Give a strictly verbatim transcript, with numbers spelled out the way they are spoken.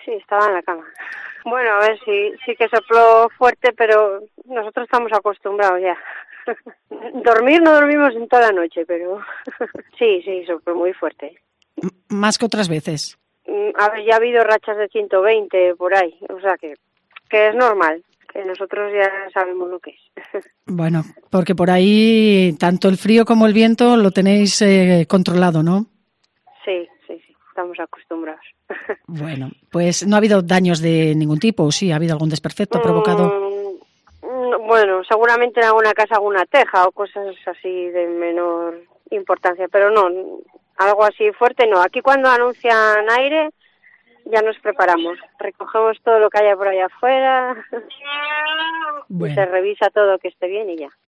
sí, estaba en la cama. Bueno, a ver, sí, sí que sopló fuerte, pero nosotros estamos acostumbrados ya. Dormir no dormimos en toda la noche, pero sí, sí, sopló muy fuerte. M- más que otras veces. A ver, ya ha habido rachas de ciento veinte por ahí, o sea que, que es normal, que nosotros ya sabemos lo que es. Bueno, porque por ahí tanto el frío como el viento lo tenéis eh, controlado, ¿no? Sí, sí, sí, estamos acostumbrados. Bueno, pues no ha habido daños de ningún tipo, ¿o sí? ¿Ha habido algún desperfecto provocado? Mm, bueno, seguramente en alguna casa alguna teja o cosas así de menor importancia, pero no, algo así fuerte no. Aquí cuando anuncian aire ya nos preparamos, recogemos todo lo que haya por allá afuera y Bueno. se revisa todo que esté bien y ya.